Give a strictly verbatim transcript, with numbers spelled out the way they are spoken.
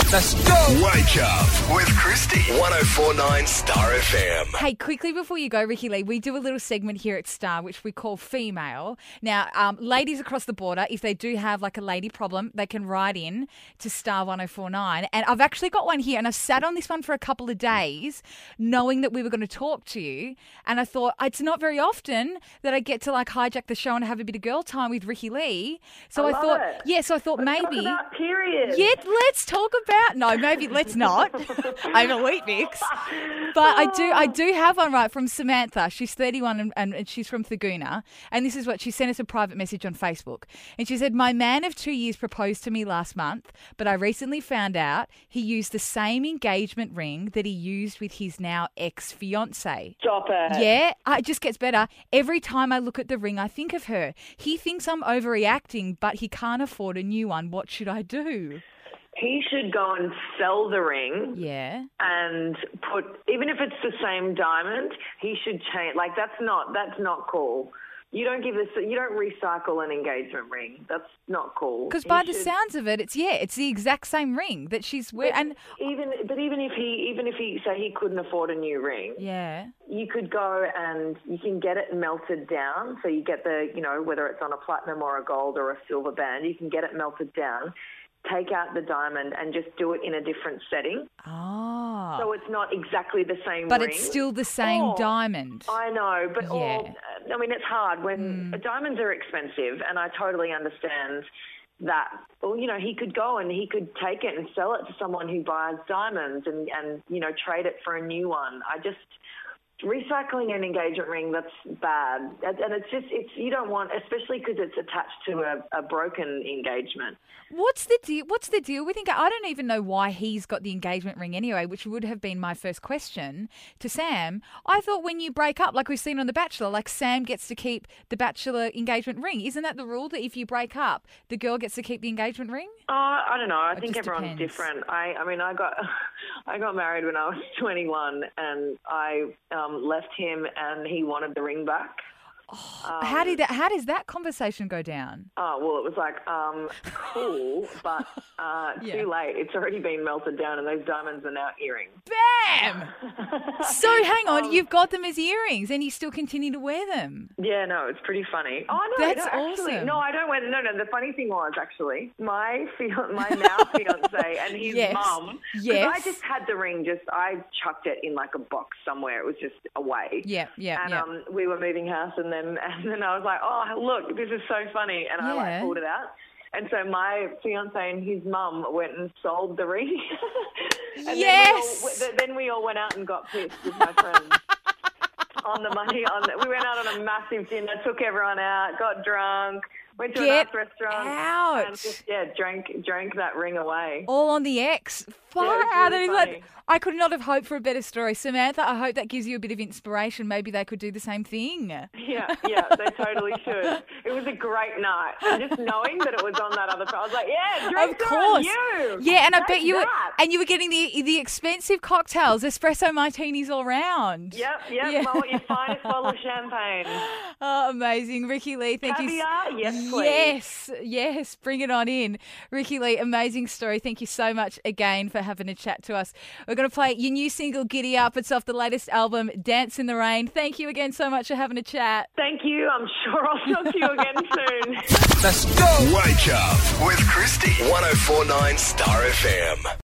Let's go. Wake up with Christy. one oh four point nine Star F M. Hey, quickly before you go, Ricky Lee, we do a little segment here at Star which we call Female. Now, um, ladies across the border, if they do have like a lady problem, they can write in to Star one oh four point nine. And I've actually got one here, and I've sat on this one for a couple of days knowing that we were going to talk to you. And I thought, it's not very often that I get to like hijack the show and have a bit of girl time with Ricky Lee. So I, I I love thought, it. yeah, so I thought Let's maybe. talk about periods. Yeah, let's talk about, no, maybe let's not. Over Weet-Bix. But I do I do have one right from Samantha. She's thirty-one and, and, and she's from Thaguna. And this is what she sent us a private message on Facebook. And she said, my man of two years proposed to me last month, but I recently found out he used the same engagement ring that he used with his now ex-fiancée. Stop it. Yeah, uh, it just gets better. Every time I look at the ring, I think of her. He thinks I'm overreacting, but he can't afford a new one. What should I do? He should go and sell the ring. Yeah. And put, even if it's the same diamond, he should change. Like, that's not, that's not cool. You don't give this, you don't recycle an engagement ring. That's not cool. Because He by the should- sounds of it, it's, yeah, it's the exact same ring that she's wearing. And even, but even if he, even if he, say he couldn't afford a new ring, yeah. you could go and you can get it melted down. So you get the, you know, whether it's on a platinum or a gold or a silver band, you can get it melted down. Take out the diamond and just do it in a different setting. Oh. So it's not exactly the same But ring. it's still the same Or- diamond. I know, but Yeah. or, I mean, it's hard when Mm. diamonds are expensive, and I totally understand that. Well, you know, he could go and he could take it and sell it to someone who buys diamonds and, and you know, trade it for a new one. I just... Recycling an engagement ring, that's bad. And and it's just, it's you don't want, especially because it's attached to a, a broken engagement. What's the deal? What's the deal with it? I don't even know why he's got the engagement ring anyway, which would have been my first question to Sam. I thought when you break up, like we've seen on The Bachelor, like Sam gets to keep the Bachelor engagement ring. Isn't that the rule, that if you break up, the girl gets to keep the engagement ring? Oh, I don't know. I It think just everyone's depends. different. I, I mean, I got, I got married when I was twenty-one, and I um, left him, and he wanted the ring back. Um, how did that? How does that conversation go down? Oh, well, it was like, um, cool, but uh, Yeah. too late. It's already been melted down, and those diamonds are now earrings. Bam! So hang on, Um, you've got them as earrings, and you still continue to wear them. Yeah, no, it's pretty funny. Oh, no, That's no, actually, awesome. no, I don't wear. No, no. The funny thing was actually my fian- my now fiance and his Yes. mum. 'cause Yes. I just had the ring. Just I chucked it in like a box somewhere. It was just away. Yeah, yeah, And yeah. um, we were moving house, and then and then I was like, oh, look, this is so funny, and I Yeah. like pulled it out. And so my fiance and his mum went and sold the ring. and Yes. Then we, all, then we all went out and got pissed with my friends. On the money, on the, we went out on a massive dinner, took everyone out, got drunk, went to Get a nice restaurant, out. and just yeah, drank drank that ring away. All on the X. Far Yeah, it's out. really It is like- funny. I could not have hoped for a better story. Samantha, I hope that gives you a bit of inspiration. Maybe they could do the same thing. Yeah, yeah, they totally should. It was a great night, and just knowing that it was on that other, I was like, yeah, drink Of course. you. Yeah, and I Take bet you were, that. and you were getting the the expensive cocktails, espresso martinis all round. Yep, yep, Yeah. well, your finest bottle of champagne. Oh, amazing. Ricky Lee, thank you. Caviar? Yes, please. Yes, yes, bring it on in. Ricky Lee, amazing story. Thank you so much again for having a chat to us. We're going to play your new single, Giddy Up. It's off the latest album, Dance in the Rain. Thank you again so much for having a chat. Thank you. I'm sure I'll talk to you again soon. Let's go. Wake up with Christy. one oh four point nine Star F M.